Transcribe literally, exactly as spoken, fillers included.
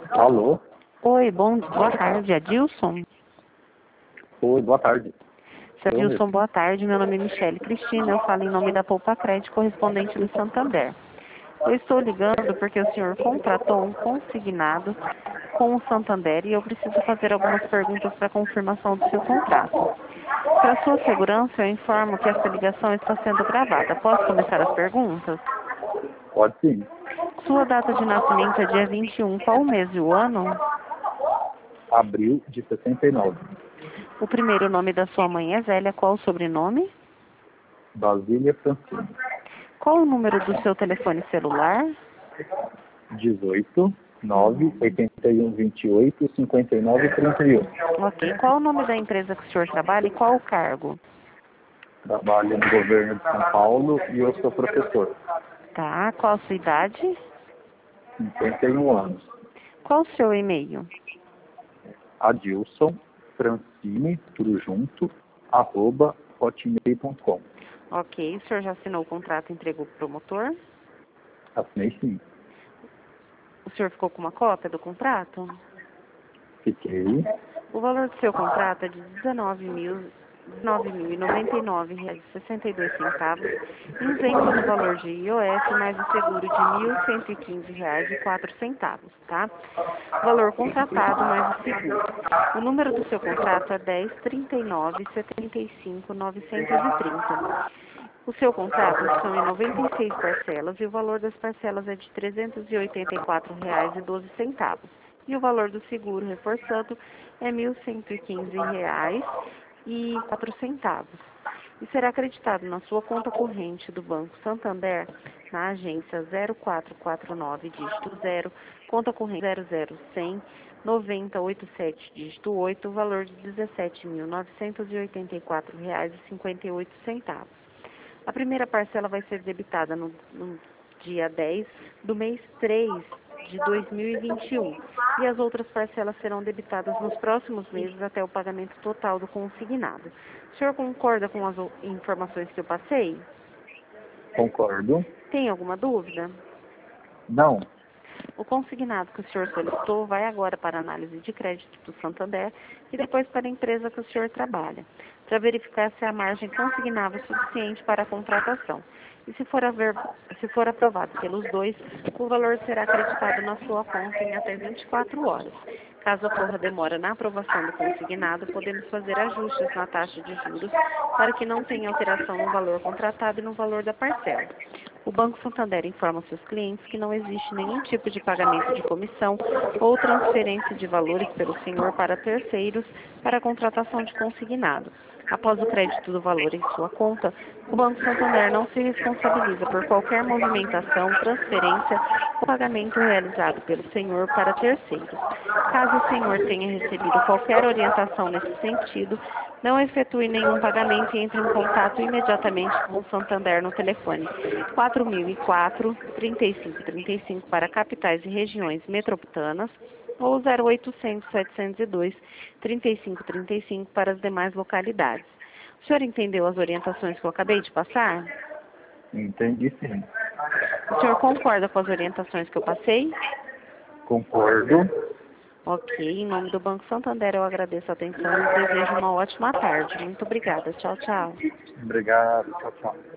Alô? Oi, bom, boa tarde, Adilson. Oi, boa tarde. Seu Eu Adilson, mesmo. boa tarde. Meu nome é Michele Cristina, eu falo em nome da Poupa Crédito, correspondente do Santander. Eu estou ligando porque o senhor contratou um consignado com o Santander e eu preciso fazer algumas perguntas para confirmação do seu contrato. Para sua segurança, eu informo que essa ligação está sendo gravada. Posso começar as perguntas? Pode sim. Sua data de nascimento é dia vinte e um, qual o mês e o ano? Abril de sessenta e nove. O primeiro nome da sua mãe é Zélia, qual o sobrenome? Basília Francine. Qual o número do seu telefone celular? dezoito, nove, oitenta e um, vinte e oito, cinquenta e nove, trinta e um. Ok. Qual o nome da empresa que o senhor trabalha e qual o cargo? Trabalho no governo de São Paulo e eu sou professor. Tá. Qual a sua idade? cinquenta e um anos. Qual o seu e-mail? Adilson Francine, tudo junto, arroba hotmail ponto com. Ok. O senhor já assinou o contrato e entregou para o promotor? Assinei sim. O senhor ficou com uma cópia do contrato? Fiquei. O valor do seu contrato é de dezenove mil e noventa e nove reais e sessenta e dois centavos, isento do valor de I O F mais o seguro de mil cento e quinze reais e quatro centavos, tá? Valor contratado mais o seguro. O número do seu contrato é dez, trinta e nove, setenta e cinco, novecentos e trinta. O seu contrato são em noventa e seis parcelas e o valor das parcelas é de trezentos e oitenta e quatro reais e doze centavos. E o valor do seguro, reforçando, é mil cento e quinze reais e quatro centavos. E será acreditado na sua conta corrente do Banco Santander, na agência zero quatro quatro nove, dígito zero, conta corrente zero zero cem, noventa oitenta e sete, dígito oito, valor de dezessete mil novecentos e oitenta e quatro reais e cinquenta e oito centavos. A primeira parcela vai ser debitada no, no dia dez do mês três de dois mil e vinte e um e as outras parcelas serão debitadas nos próximos meses até o pagamento total do consignado. O senhor concorda com as informações que eu passei? Concordo. Tem alguma dúvida? Não. O consignado que o senhor solicitou vai agora para a análise de crédito do Santander e depois para a empresa que o senhor trabalha, para verificar se a margem consignável é suficiente para a contratação. E se for, haver, se for aprovado pelos dois, o valor será acreditado na sua conta em até vinte e quatro horas. Caso ocorra demora na aprovação do consignado, podemos fazer ajustes na taxa de juros para que não tenha alteração no valor contratado e no valor da parcela. O Banco Santander informa seus clientes que não existe nenhum tipo de pagamento de comissão ou transferência de valores pelo senhor para terceiros para a contratação de consignado. Após o crédito do valor em sua conta, o Banco Santander não se responsabiliza por qualquer movimentação, transferência ou pagamento realizado pelo senhor para terceiros. Caso o senhor tenha recebido qualquer orientação nesse sentido, não efetue nenhum pagamento e entre em contato imediatamente com o Santander no telefone quatro mil e quatro, trinta e cinco trinta e cinco para capitais e regiões metropolitanas ou zero oitocentos, setecentos e dois, trinta e cinco trinta e cinco para as demais localidades. O senhor entendeu as orientações que eu acabei de passar? Entendi sim. O senhor concorda com as orientações que eu passei? Concordo. Ok, em nome do Banco Santander eu agradeço a atenção e desejo uma ótima tarde. Muito obrigada. Tchau, tchau. Obrigado. Tchau, tchau.